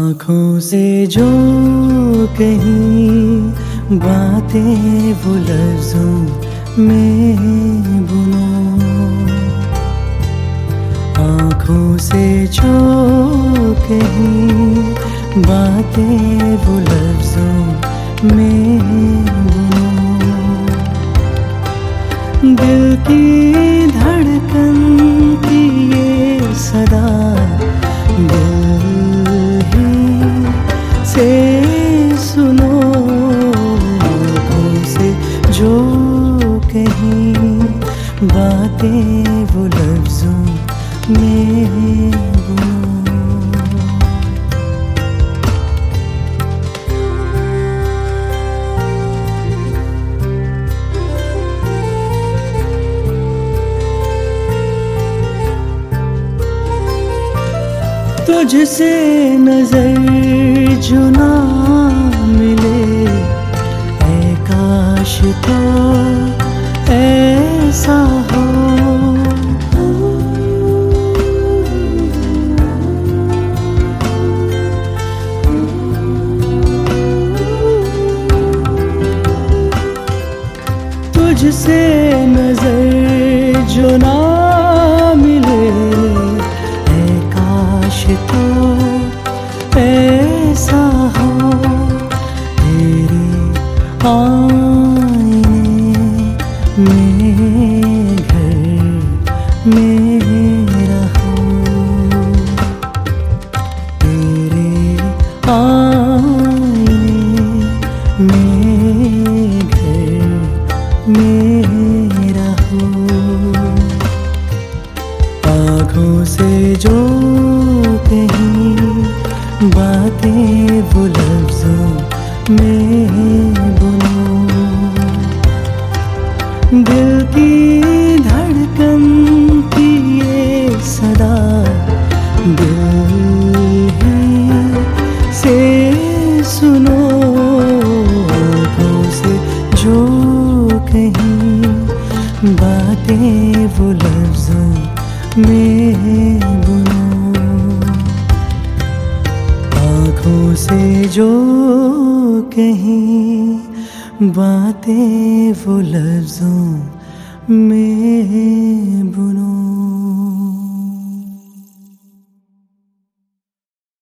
आँखों से जो कहीं बातें वो लफ्जों में बुनो, आँखों से जो कहीं बातें वो लफ्जों में बुनो। दिल की धड़कन की ये सदा से सुनो, आँखों से जो कहीं बातें वो लफ्जों में बुनो। तुझसे नजर जो ना मिले, ऐ काश तो ऐसा हो। तुझसे नजर जो ना मिले, ऐ काश तो ऐसा हो। तेरे आईने में घर मेरा हो, तेरे आईने में घर मेरा हो। आँखों से जो कहीं बातें वो लफ्जों में बुनो, दिल की धड़कन की ये सदा दिल ही से सुनो। आँखों से जो कहीं बातें वो लफ्जों में बुनो, आँखों से जो कहीं बातें वो लफ्जों में बुनो।